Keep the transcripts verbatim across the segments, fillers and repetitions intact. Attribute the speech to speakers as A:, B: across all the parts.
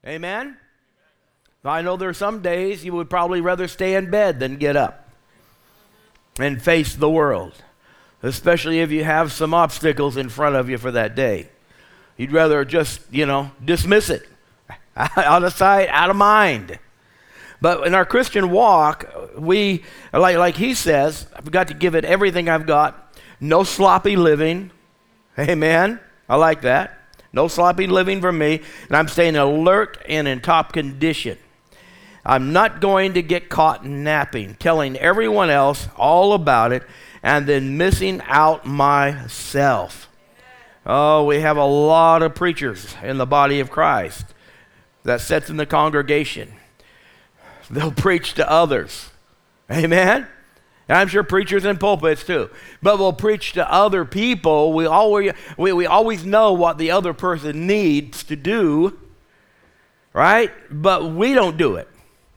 A: Amen? I know there are some days you would probably rather stay in bed than get up and face the world, especially if you have some obstacles in front of you for that day. You'd rather just, you know, dismiss it. Out of sight, out of mind. But in our Christian walk, we, like, like he says, I've got to give it everything I've got. No sloppy living. Amen. I like that. No sloppy living for me. And I'm staying alert and in top condition. I'm not going to get caught napping, telling everyone else all about it, and then missing out myself. Oh, we have a lot of preachers in the body of Christ that sits in the congregation. They'll preach to others. Amen? And I'm sure preachers in pulpits too. But we'll preach to other people. We always, we, we always know what the other person needs to do, right? But we don't do it.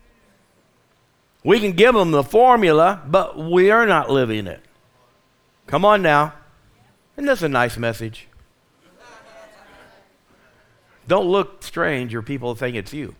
A: We can give them the formula, but we are not living it. Come on now. Isn't this a nice message? Don't look strange or people think it's you.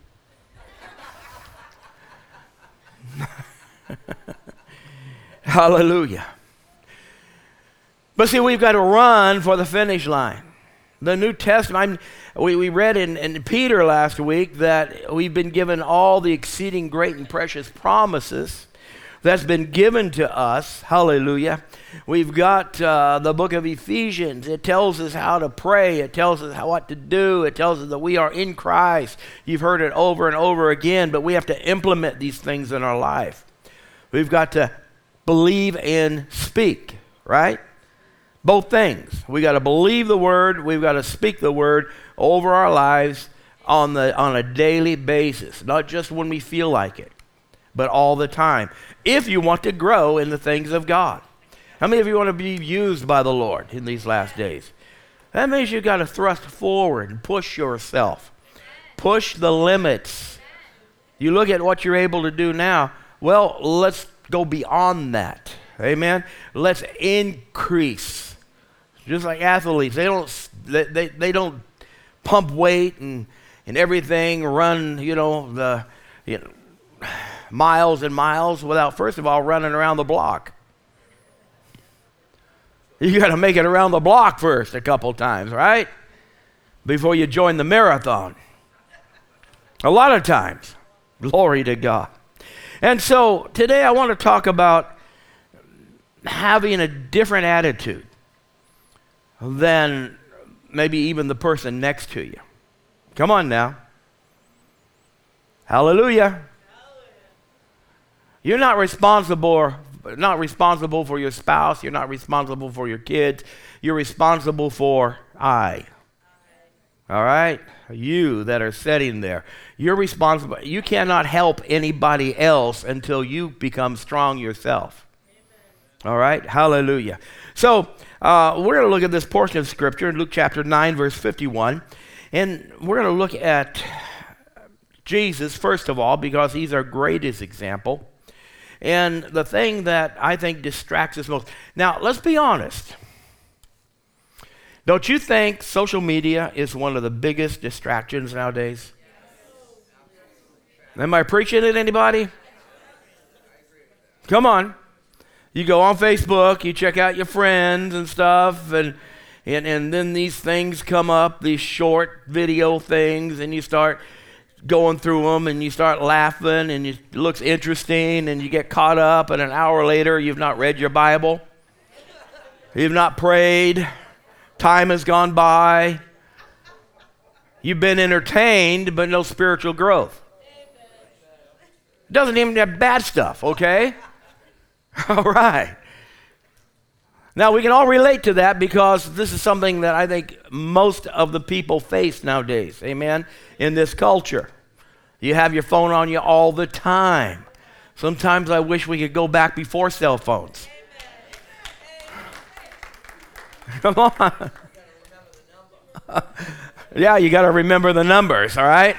A: Hallelujah. But see, we've got to run for the finish line. The New Testament, I'm, we, we read in, in Peter last week that we've been given all the exceeding great and precious promises that's been given to us. Hallelujah. We've got uh, the book of Ephesians. It tells us how to pray. It tells us how, what to do. It tells us that we are in Christ. You've heard it over and over again, but we have to implement these things in our life. We've got to believe and speak, right? Both things. We got to believe the word. We've got to speak the word over our lives on the on a daily basis, not just when we feel like it, but all the time. If you want to grow in the things of God. How many of you want to be used by the Lord in these last days? That means you've got to thrust forward and push yourself. Push the limits. You look at what you're able to do now. Well, let's go beyond that. Amen. Let's increase. Just like athletes, they don't they, they, they don't pump weight and and everything, run, you know, the you know, miles and miles without first of all running around the block. You got to make it around the block first a couple times, right? Before you join the marathon. A lot of times. Glory to God. And so today I want to talk about having a different attitude than maybe even the person next to you. Come on now. Hallelujah. Hallelujah. You're not responsible, not responsible for your spouse. You're not responsible for your kids. You're responsible for I. All right? You that are sitting there. You're responsible. You cannot help anybody else until you become strong yourself. All right? Hallelujah. So, uh, we're going to look at this portion of Scripture in Luke chapter nine, verse fifty-one. And we're going to look at Jesus, first of all, because he's our greatest example. And the thing that I think distracts us most. Now, let's be honest. Don't you think social media is one of the biggest distractions nowadays? Am I preaching at anybody? Come on. You go on Facebook, you check out your friends and stuff, and, and, and then these things come up, these short video things, and you start going through them, and you start laughing, and it looks interesting, and you get caught up, and an hour later, you've not read your Bible. You've not prayed. Time has gone by. You've been entertained, but no spiritual growth. It doesn't even have bad stuff, okay? All right. Now, we can all relate to that because this is something that I think most of the people face nowadays, amen, in this culture. You have your phone on you all the time. Sometimes I wish we could go back before cell phones. Come on. Yeah, you got to remember the numbers, all right?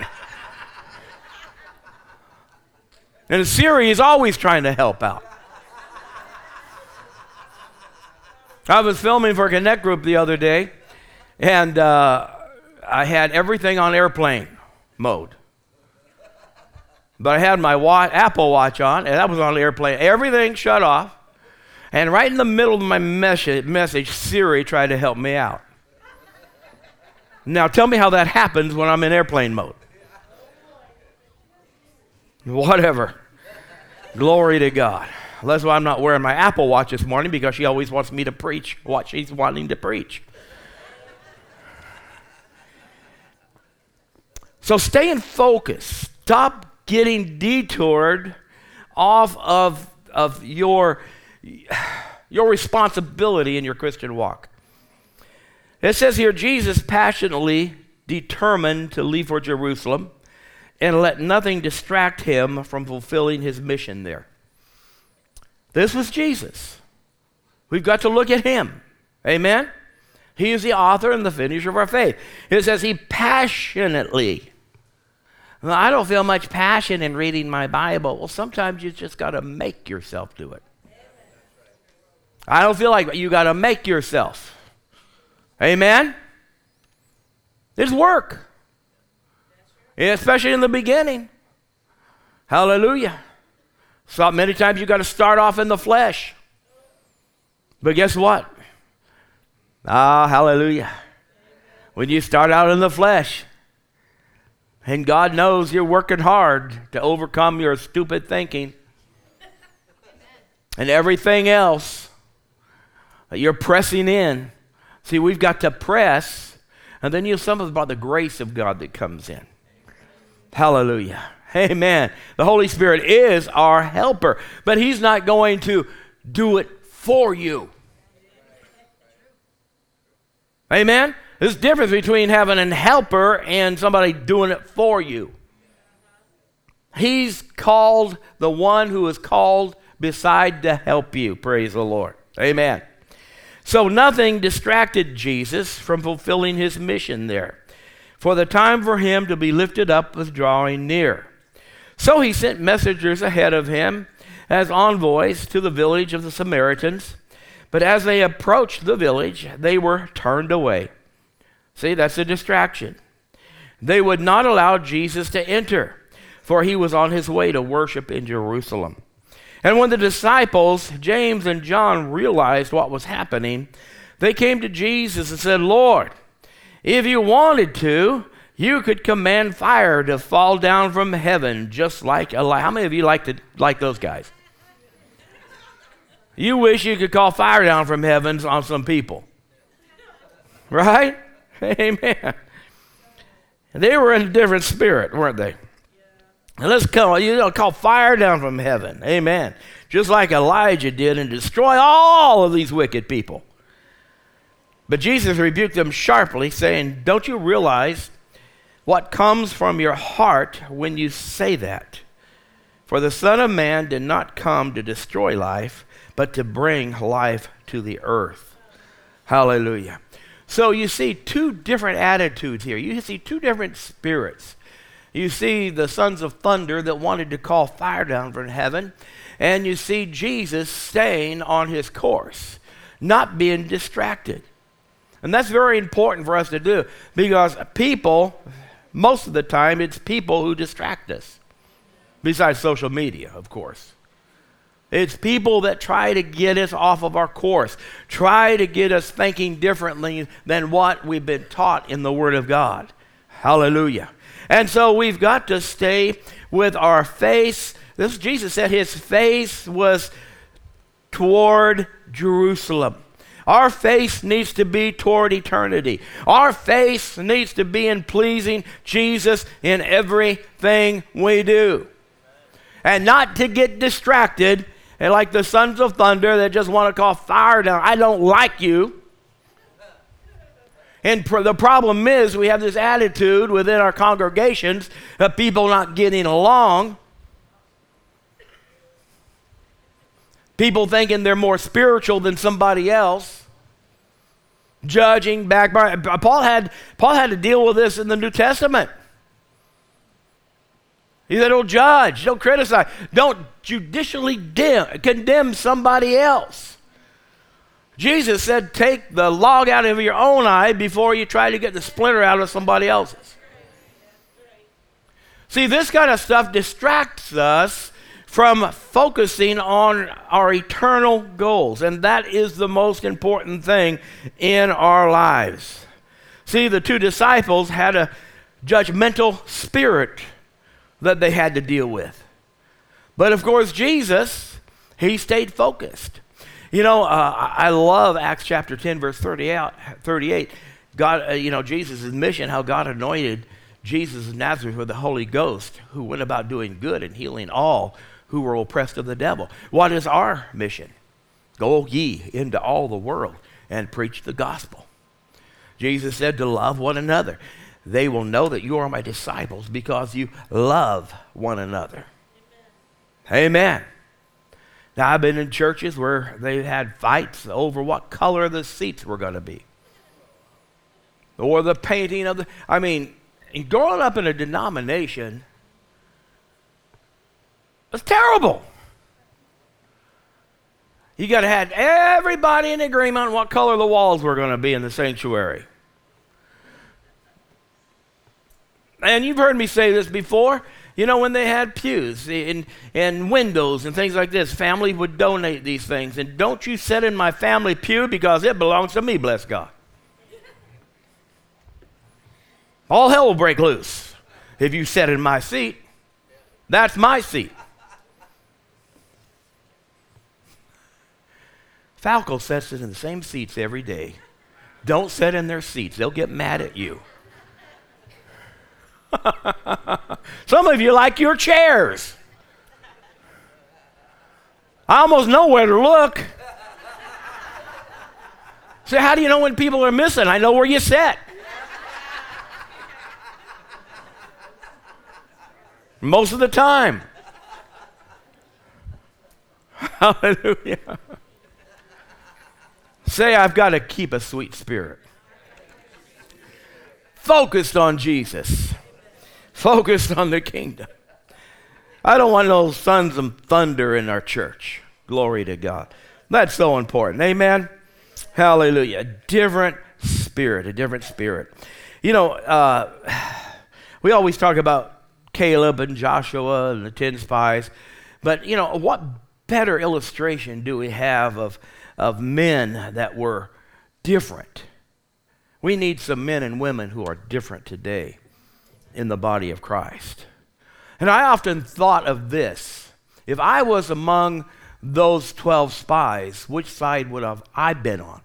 A: And Siri is always trying to help out. I was filming for Connect Group the other day, and uh, I had everything on airplane mode. But I had my watch, Apple Watch on, and that was on the airplane. Everything shut off. And right in the middle of my message, message, Siri tried to help me out. Now tell me how that happens when I'm in airplane mode. Whatever. Glory to God. That's why I'm not wearing my Apple Watch this morning, because she always wants me to preach what she's wanting to preach. So stay in focus. Stop getting detoured off of, of your, your responsibility in your Christian walk. It says here, Jesus passionately determined to leave for Jerusalem and let nothing distract him from fulfilling his mission there. This was Jesus. We've got to look at him. Amen? He is the author and the finisher of our faith. It says he passionately. Well, I don't feel much passion in reading my Bible. Well, sometimes you just got to make yourself do it. I don't feel like you got to make yourself. Amen? It's work. Especially in the beginning. Hallelujah. So many times you got to start off in the flesh. But guess what? Ah, hallelujah. When you start out in the flesh, and God knows you're working hard to overcome your stupid thinking and everything else, you're pressing in. See, we've got to press, and then you have something about the grace of God that comes in. Hallelujah. Amen. The Holy Spirit is our helper, but he's not going to do it for you. Amen? There's a difference between having a helper and somebody doing it for you. He's called the one who is called beside to help you. Praise the Lord. Amen. So nothing distracted Jesus from fulfilling his mission there, for the time for him to be lifted up was drawing near. So he sent messengers ahead of him as envoys to the village of the Samaritans. But as they approached the village, they were turned away. See, that's a distraction. They would not allow Jesus to enter, for he was on his way to worship in Jerusalem. And when the disciples, James and John, realized what was happening, they came to Jesus and said, "Lord, if you wanted to, you could command fire to fall down from heaven, just like Elijah." How many of you like to like those guys? You wish you could call fire down from heavens on some people. Right? Amen. They were in a different spirit, weren't they? And let's call, you know, call fire down from heaven. Amen. Just like Elijah did, and destroy all of these wicked people. But Jesus rebuked them sharply, saying, "Don't you realize what comes from your heart when you say that? For the Son of Man did not come to destroy life, but to bring life to the earth." Hallelujah. So you see two different attitudes here. You see two different spirits. You see the sons of thunder that wanted to call fire down from heaven, and you see Jesus staying on his course, not being distracted. And that's very important for us to do, because people, most of the time, it's people who distract us, besides social media, of course. It's people that try to get us off of our course, try to get us thinking differently than what we've been taught in the Word of God. Hallelujah. And so we've got to stay with our face. This Jesus said his face was toward Jerusalem. Our face needs to be toward eternity. Our face needs to be in pleasing Jesus in everything we do. And not to get distracted, and like the sons of thunder that just want to call fire down. I don't like you. And pr- the problem is we have this attitude within our congregations of people not getting along. People thinking they're more spiritual than somebody else. Judging, backbiting. Paul had, Paul had to deal with this in the New Testament. He said, don't judge, don't criticize, don't judicially dim, condemn somebody else. Jesus said, take the log out of your own eye before you try to get the splinter out of somebody else's. See, this kind of stuff distracts us from focusing on our eternal goals, and that is the most important thing in our lives. See, the two disciples had a judgmental spirit that they had to deal with. But of course, Jesus, he stayed focused. You know, uh, I love Acts chapter ten, verse thirty-eight. God, uh, you know, Jesus' mission, how God anointed Jesus of Nazareth with the Holy Ghost, who went about doing good and healing all who were oppressed of the devil. What is our mission? Go ye into all the world and preach the gospel. Jesus said to love one another. They will know that you are my disciples because you love one another. Amen. Amen. Now, I've been in churches where they've had fights over what color the seats were going to be. Or the painting of the, I mean, growing up in a denomination, it's terrible. You got to have everybody in agreement on what color the walls were going to be in the sanctuary. And you've heard me say this before. You know, when they had pews and, and windows and things like this, families would donate these things. And don't you sit in my family pew because it belongs to me, bless God. All hell will break loose if you sit in my seat. That's my seat. Falco sits in the same seats every day. Don't sit in their seats. They'll get mad at you. Some of you like your chairs. I almost know where to look. So how do you know when people are missing? I know where you sit. Most of the time. Hallelujah. Say, I've got to keep a sweet spirit. Focused on Jesus. Focused on the kingdom. I don't want no sons of thunder in our church. Glory to God. That's so important. Amen. Hallelujah. A different spirit. A different spirit. You know, uh, we always talk about Caleb and Joshua and the ten spies. But, you know, what better illustration do we have of, of men that were different? We need some men and women who are different today in the body of Christ. And I often thought of this. If I was among those twelve spies, which side would have I been on?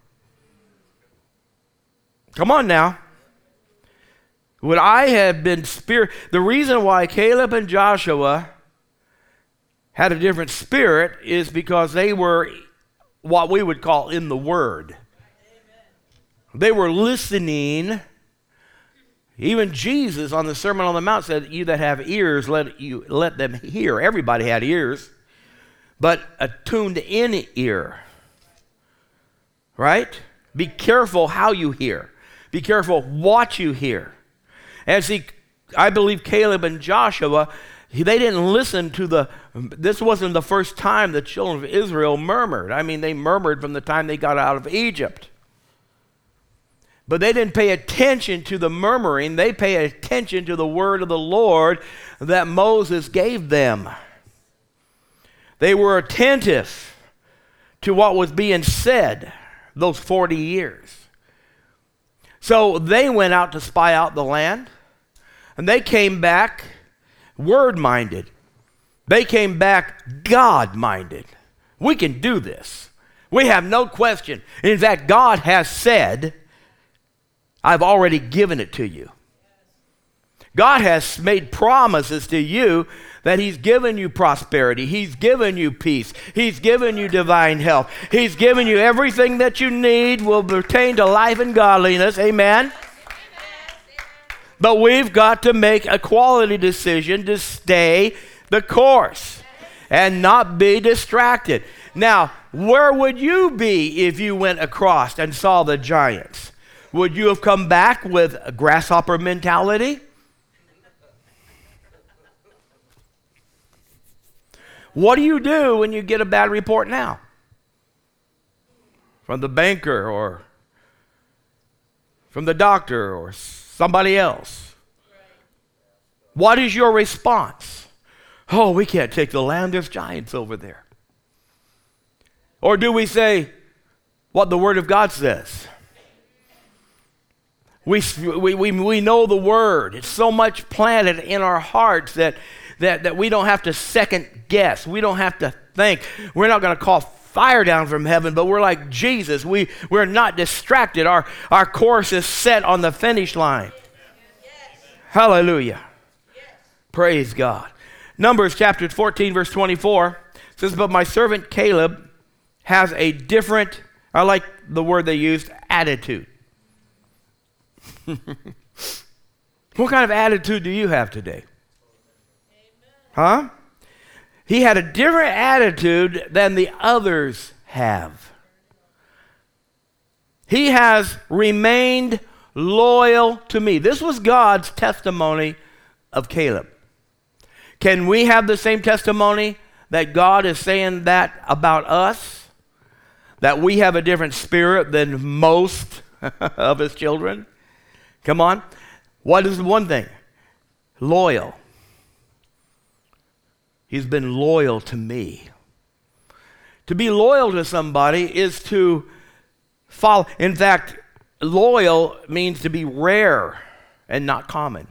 A: Come on now. Would I have been spirit? The reason why Caleb and Joshua had a different spirit is because they were what we would call in the Word. They were listening. Even Jesus on the Sermon on the Mount said, you that have ears, let you let them hear. Everybody had ears, but a tuned in ear. Right? Be careful how you hear. Be careful what you hear. And see, I believe Caleb and Joshua, they didn't listen to the, this wasn't the first time the children of Israel murmured. I mean, they murmured from the time they got out of Egypt. But they didn't pay attention to the murmuring. They paid attention to the word of the Lord that Moses gave them. They were attentive to what was being said those forty years. So they went out to spy out the land, and they came back word-minded. They came back God-minded. We can do this. We have no question. In fact, God has said, I've already given it to you. God has made promises to you that he's given you prosperity. He's given you peace. He's given you divine health. He's given you everything that you need will pertain to life and godliness. Amen? Amen. But we've got to make a quality decision to stay the course and not be distracted. Now, where would you be if you went across and saw the giants? Would you have come back with a grasshopper mentality? What do you do when you get a bad report now? From the banker or from the doctor or somebody else. What is your response? Oh, we can't take the land. There's giants over there. Or do we say what the Word of God says? We, we, we, we know the Word. It's so much planted in our hearts that, that, that we don't have to second guess. We don't have to think. We're not going to call fire down from heaven, but we're like Jesus. We, we're not distracted. Our, our course is set on the finish line. Yes. Hallelujah. Yes. Praise God. Numbers chapter fourteen, verse twenty-four says, but my servant Caleb has a different, I like the word they used, attitude. What kind of attitude do you have today? Huh? He had a different attitude than the others have. He has remained loyal to me. This was God's testimony of Caleb. Can we have the same testimony that God is saying that about us? That we have a different spirit than most of his children? Come on. What is one thing? Loyal. He's been loyal to me. To be loyal to somebody is to follow. In fact, loyal means to be rare and not common.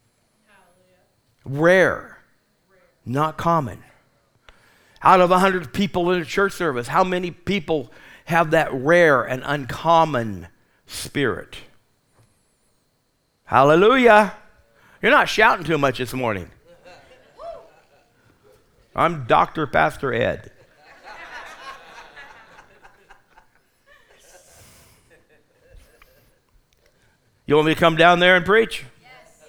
A: Rare, not common. Out of a hundred people in a church service, how many people have that rare and uncommon spirit? Hallelujah. You're not shouting too much this morning. I'm Doctor Pastor Ed. You want me to come down there and preach? Yes.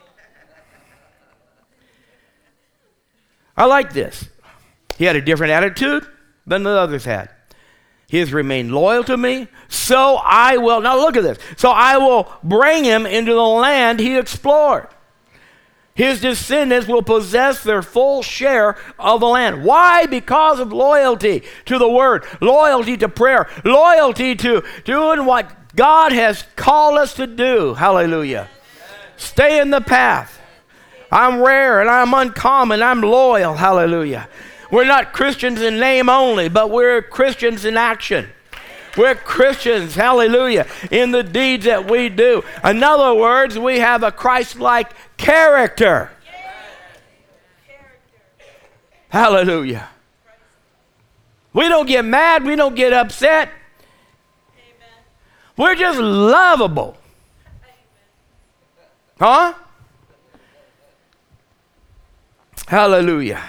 A: I like this. He had a different attitude than the others had. He has remained loyal to me, so I will, now look at this, so I will bring him into the land he explored. His descendants will possess their full share of the land. Why? Because of loyalty to the Word, loyalty to prayer, loyalty to doing what God has called us to do. Hallelujah. Stay in the path. I'm rare and I'm uncommon. I'm loyal. Hallelujah. We're not Christians in name only, but we're Christians in action. We're Christians, hallelujah, in the deeds that we do. In other words, we have a Christ-like character. Hallelujah. We don't get mad. We don't get upset. We're just lovable. Huh? Hallelujah.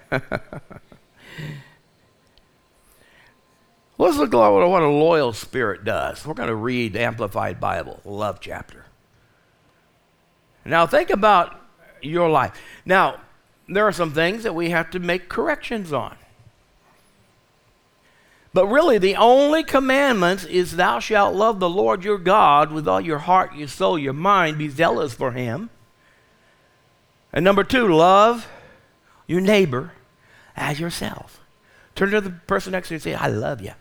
A: Let's look at what a loyal spirit does. We're going to read the Amplified Bible, the love chapter. Now think about your life. Now, there are some things that we have to make corrections on. But really, the only commandments is thou shalt love the Lord your God with all your heart, your soul, your mind, be zealous for him. And number two, love your neighbor as yourself. Turn to the person next to you and say, I love you.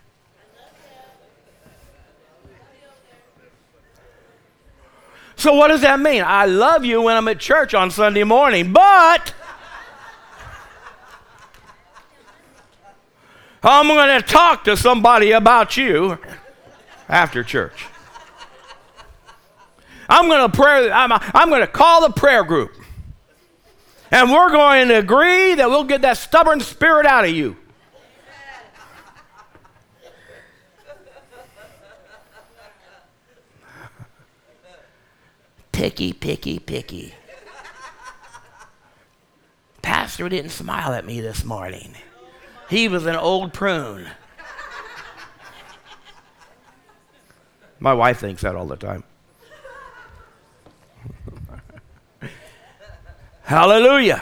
A: So what does that mean? I love you when I'm at church on Sunday morning, but I'm going to talk to somebody about you after church. I'm going to pray. I'm, I'm going to call the prayer group. And we're going to agree that we'll get that stubborn spirit out of you. Picky, picky, picky. Pastor didn't smile at me this morning. He was an old prune. My wife thinks that all the time. Hallelujah.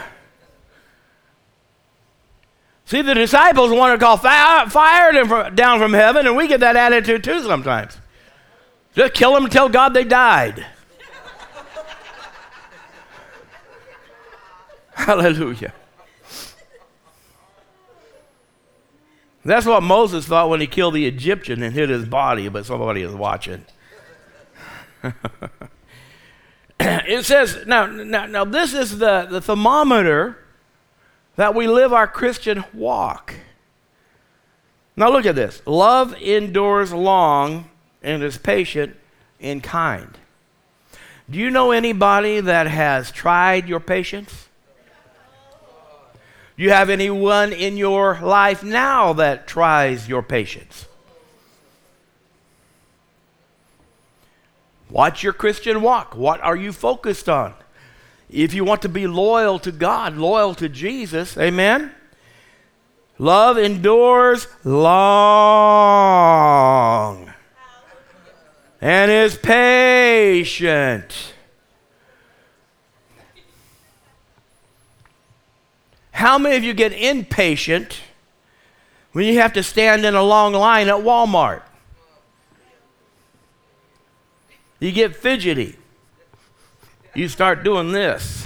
A: See, the disciples want to call fire, fire down from heaven, and we get that attitude too sometimes. Just kill them and tell God they died. Hallelujah. That's what Moses thought when he killed the Egyptian and hid his body, but somebody was watching. It says, now, now, now this is the, the thermometer that we live our Christian walk. Now look at this. Love endures long and is patient and kind. Do you know anybody that has tried your patience? Do you have anyone in your life now that tries your patience? What's your Christian walk? What are you focused on? If you want to be loyal to God, loyal to Jesus, amen? Love endures long and is patient. How many of you get impatient when you have to stand in a long line at Walmart? You get fidgety. You start doing this.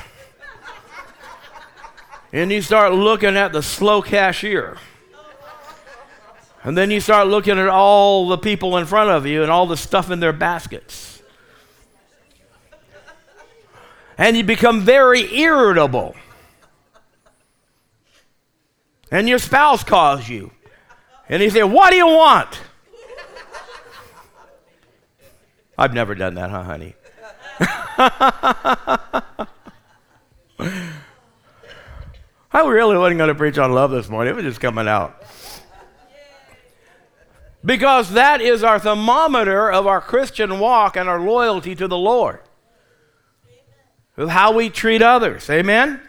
A: And you start looking at the slow cashier. And then you start looking at all the people in front of you and all the stuff in their baskets. And you become very irritable. And your spouse calls you. And he says, "What do you want?" I've never done that, huh, honey? I really wasn't going to preach on love this morning. It was just coming out. Because that is our thermometer of our Christian walk and our loyalty to the Lord. With how we treat others. Amen?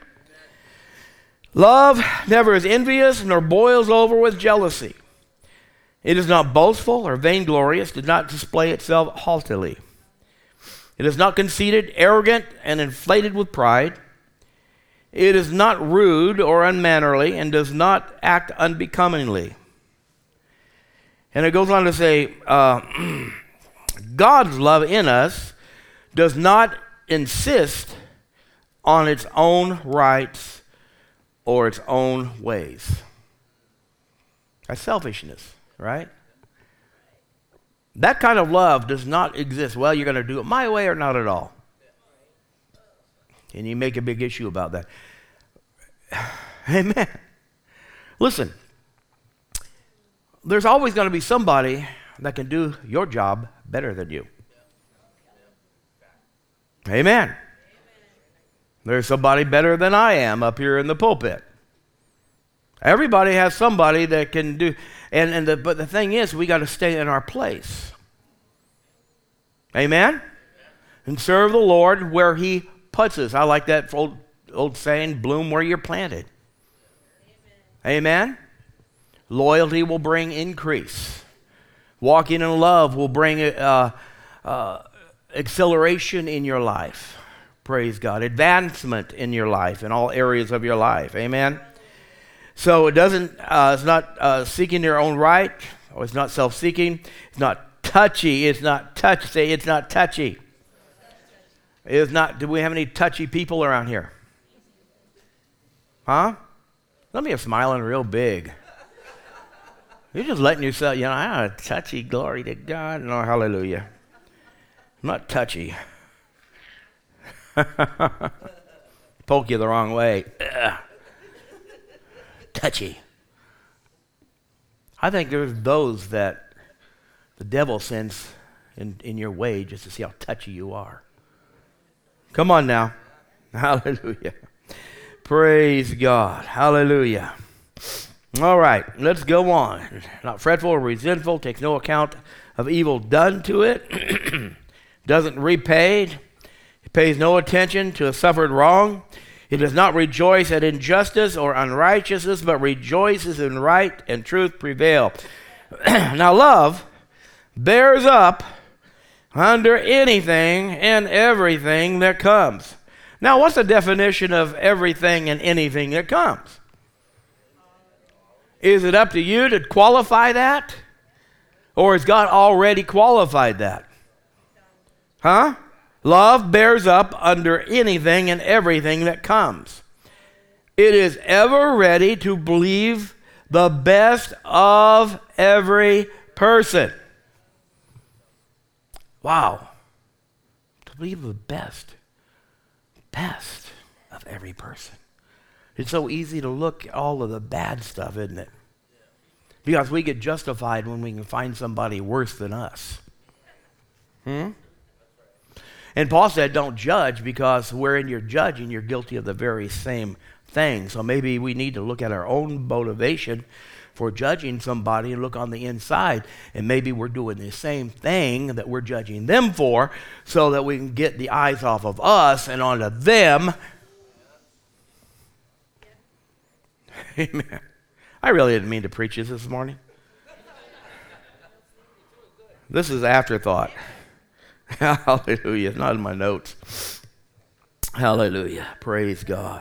A: Love never is envious nor boils over with jealousy. It is not boastful or vainglorious, does not display itself haughtily. It is not conceited, arrogant, and inflated with pride. It is not rude or unmannerly and does not act unbecomingly. And it goes on to say, uh, God's love in us does not insist on its own rights or its own ways. That's selfishness, right? That kind of love does not exist. Well, you're going to do it my way or not at all. And you make a big issue about that. Amen. Listen, there's always going to be somebody that can do your job better than you. Amen. There's somebody better than I am up here in the pulpit. Everybody has somebody that can do, and, and the, but the thing is, we got to stay in our place. Amen? And serve the Lord where He puts us. I like that old, old saying, bloom where you're planted. Amen? Amen? Loyalty will bring increase. Walking in love will bring uh, uh, acceleration in your life. Praise God. Advancement in your life, in all areas of your life. Amen? So it doesn't, uh, it's not uh, seeking your own right, or it's not self-seeking. It's not touchy. It's not touch. Say, it's not touchy. It's not, do we have any touchy people around here? Huh? Some of you are smiling real big. You're just letting yourself, you know, I'm not touchy, glory to God. No, hallelujah. I'm not touchy. Poke you the wrong way. Ugh. Touchy. I think there's those that the devil sends in, in your way just to see how touchy you are. Come on now. Hallelujah. Praise God. Hallelujah. All right, let's go on. Not fretful or resentful, takes no account of evil done to it, doesn't repay, it pays no attention to a suffered wrong. It does not rejoice at injustice or unrighteousness, but rejoices in right and truth prevail. Now, love bears up under anything and everything that comes. Now, what's the definition of everything and anything that comes? Is it up to you to qualify that? Or has God already qualified that? Huh? Love bears up under anything and everything that comes. It is ever ready to believe the best of every person. Wow. To believe the best best of every person. It's so easy to look at all of the bad stuff, isn't it? Because we get justified when we can find somebody worse than us. Hmm? And Paul said, don't judge, because wherein you're judging, you're guilty of the very same thing. So maybe we need to look at our own motivation for judging somebody and look on the inside. And maybe we're doing the same thing that we're judging them for, so that we can get the eyes off of us and onto them. Amen. I really didn't mean to preach this this morning. This is afterthought. Hallelujah. It's not in my notes. Hallelujah. Praise God.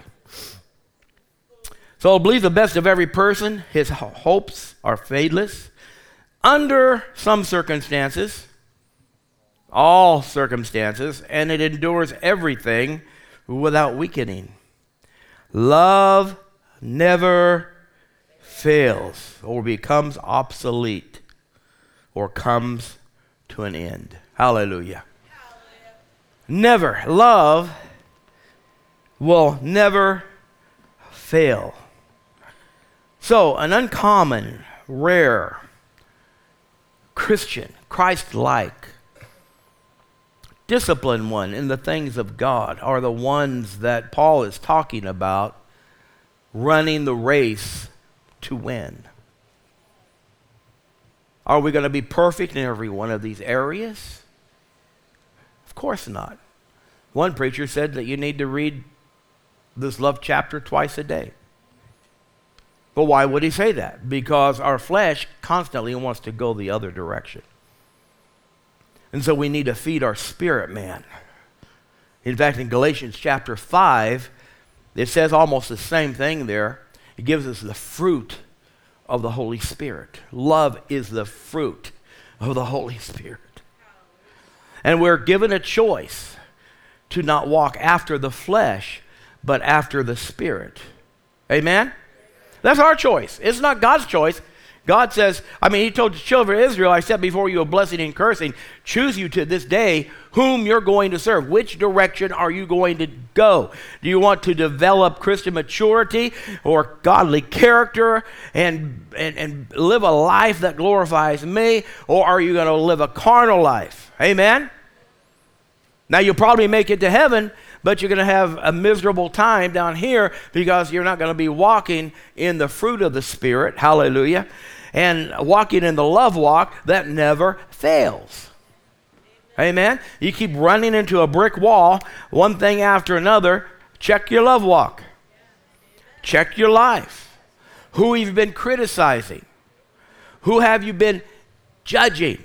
A: So believe the best of every person. His hopes are fadeless. Under some circumstances, all circumstances, and it endures everything without weakening. Love never fails or becomes obsolete or comes to an end. Hallelujah. Hallelujah. Never. Love will never fail. So, an uncommon, rare, Christian, Christ-like, disciplined one in the things of God are the ones that Paul is talking about, running the race to win. Are we going to be perfect in every one of these areas? Of course not. One preacher said that you need to read this love chapter twice a day. But why would he say that? Because our flesh constantly wants to go the other direction. And so we need to feed our spirit man. In fact, in Galatians chapter five, it says almost the same thing there. It gives us the fruit of the Holy Spirit. Love is the fruit of the Holy Spirit. And we're given a choice to not walk after the flesh, but after the Spirit. Amen? That's our choice. It's not God's choice. God says, I mean, he told the children of Israel, I set before you a blessing and cursing. Choose you to this day whom you're going to serve. Which direction are you going to go? Do you want to develop Christian maturity or godly character and, and, and live a life that glorifies me? Or are you going to live a carnal life? Amen? Now, you'll probably make it to heaven, but you're going to have a miserable time down here because you're not going to be walking in the fruit of the Spirit. Hallelujah. And walking in the love walk that never fails. Amen. Amen. You keep running into a brick wall, one thing after another. Check your love walk. Check your life. Who have you been criticizing? Who have you been judging?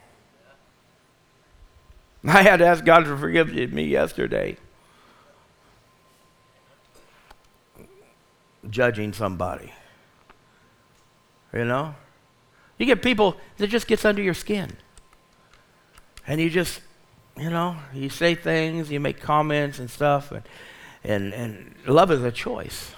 A: I had to ask God to forgive me yesterday. Judging somebody. You know? You get people that just gets under your skin. And you just, you know, you say things, you make comments and stuff, and and, and love is a choice.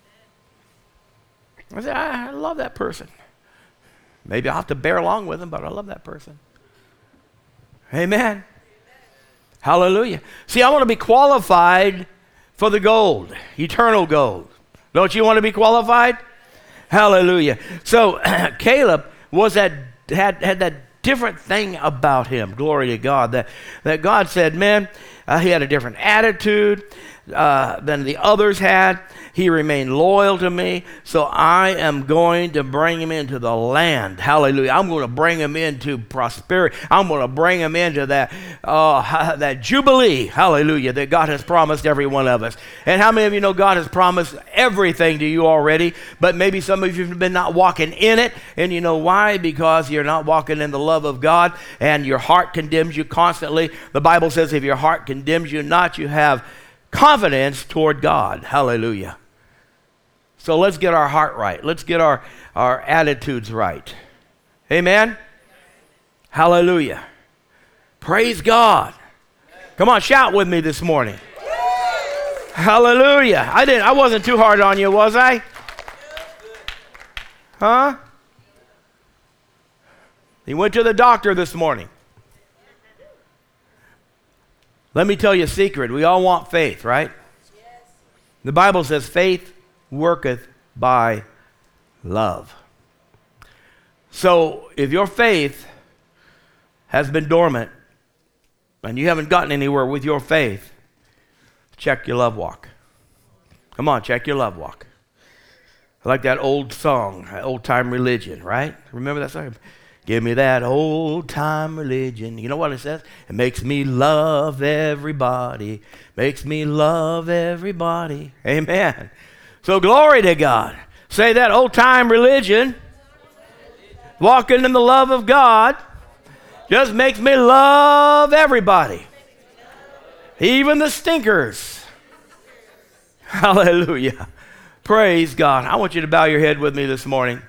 A: I say, I, I love that person. Maybe I'll have to bear along with them, but I love that person. Amen. Hallelujah. See, I want to be qualified for the gold, eternal gold. Don't you want to be qualified? Hallelujah. So Caleb was that had had that different thing about him. Glory to God. That that God said, man, uh, he had a different attitude uh, than the others had. He remained loyal to me, so I am going to bring him into the land. Hallelujah. I'm going to bring him into prosperity. I'm going to bring him into that, uh, that jubilee, hallelujah, that God has promised every one of us. And how many of you know God has promised everything to you already, but maybe some of you have been not walking in it, and you know why? Because you're not walking in the love of God, and your heart condemns you constantly. The Bible says if your heart condemns you not, you have confidence toward God. Hallelujah. So let's get our heart right. Let's get our, our attitudes right. Amen? Hallelujah. Praise God. Come on, shout with me this morning. Hallelujah. I didn't I wasn't too hard on you, was I? Huh? He went to the doctor this morning. Let me tell you a secret. We all want faith, right? The Bible says faith worketh by love. So if your faith has been dormant and you haven't gotten anywhere with your faith, check your love walk. Come on, check your love walk. I like that old song, Old Time Religion, right? Remember that song? Give me that old time religion. You know what it says? It makes me love everybody. Makes me love everybody. Amen. So glory to God. Say that old time religion, walking in the love of God, just makes me love everybody. Even the stinkers. Hallelujah. Praise God. I want you to bow your head with me this morning.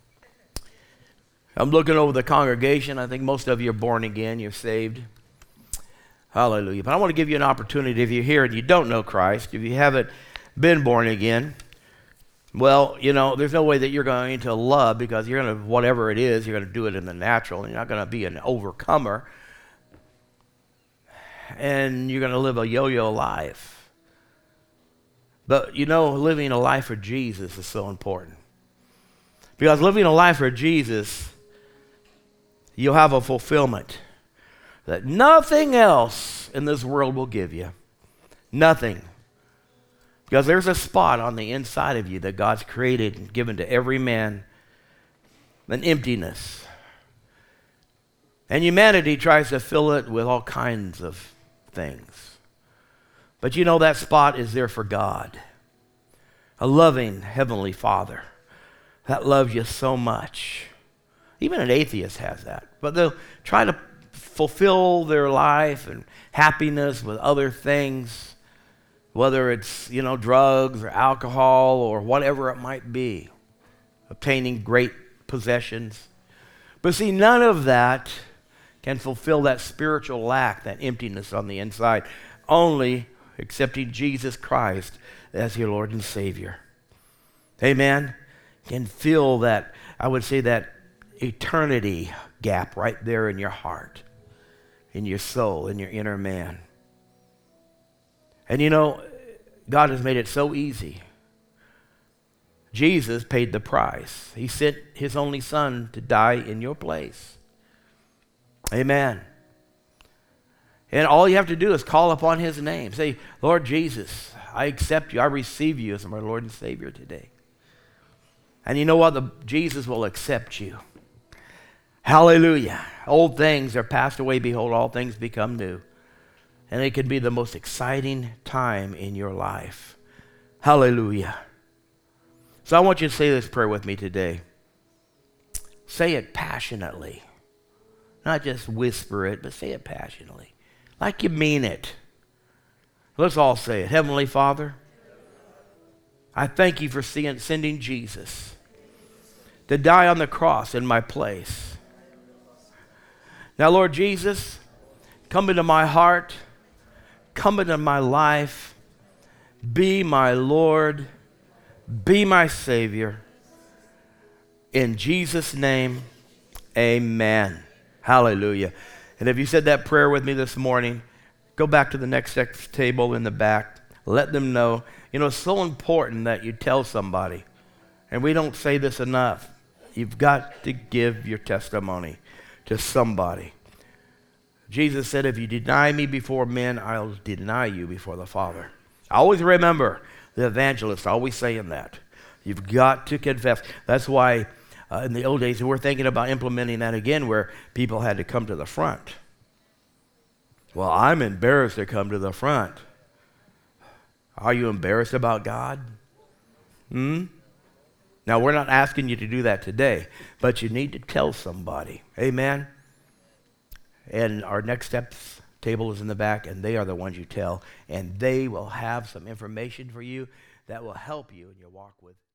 A: I'm looking over the congregation. I think most of you are born again. You're saved. Hallelujah. But I want to give you an opportunity, if you're here and you don't know Christ, if you haven't been born again, well, you know, there's no way that you're going to love, because you're going to, whatever it is, you're going to do it in the natural, and you're not going to be an overcomer, and you're going to live a yo-yo life. But, you know, living a life for Jesus is so important. Because living a life for Jesus, you'll have a fulfillment that nothing else in this world will give you. Nothing. Because there's a spot on the inside of you that God's created and given to every man, an emptiness. And humanity tries to fill it with all kinds of things. But you know that spot is there for God. A loving Heavenly Father that loves you so much. Even an atheist has that. But they'll try to fulfill their life and happiness with other things, whether it's, you know, drugs or alcohol or whatever it might be, obtaining great possessions. But see, none of that can fulfill that spiritual lack, that emptiness on the inside. Only accepting Jesus Christ as your Lord and Savior. Amen? Can fill that, I would say, that eternity gap right there in your heart, in your soul, in your inner man. And you know, God has made it so easy. Jesus paid the price. He sent his only son to die in your place. Amen. And all you have to do is call upon his name. Say, Lord Jesus, I accept you. I receive you as my Lord and Savior today. And you know what? The, Jesus will accept you. Hallelujah. Old things are passed away. Behold, all things become new. And it can be the most exciting time in your life. Hallelujah. So I want you to say this prayer with me today. Say it passionately. Not just whisper it, but say it passionately. Like you mean it. Let's all say it. Heavenly Father, I thank you for seeing, sending Jesus to die on the cross in my place. Now, Lord Jesus, come into my heart. Come into my life. Be my Lord. Be my Savior. In Jesus' name, amen. Hallelujah. And if you said that prayer with me this morning, go back to the next table in the back. Let them know. You know, it's so important that you tell somebody. And we don't say this enough. You've got to give your testimony to somebody. Jesus said, if you deny me before men, I'll deny you before the Father. Always remember, the evangelist always saying that. You've got to confess. That's why uh, in the old days, we're thinking about implementing that again, where people had to come to the front. Well, I'm embarrassed to come to the front. Are you embarrassed about God? Hmm? Now, we're not asking you to do that today, but you need to tell somebody. Amen? And our next steps table is in the back, and they are the ones you tell, and they will have some information for you that will help you in your walk with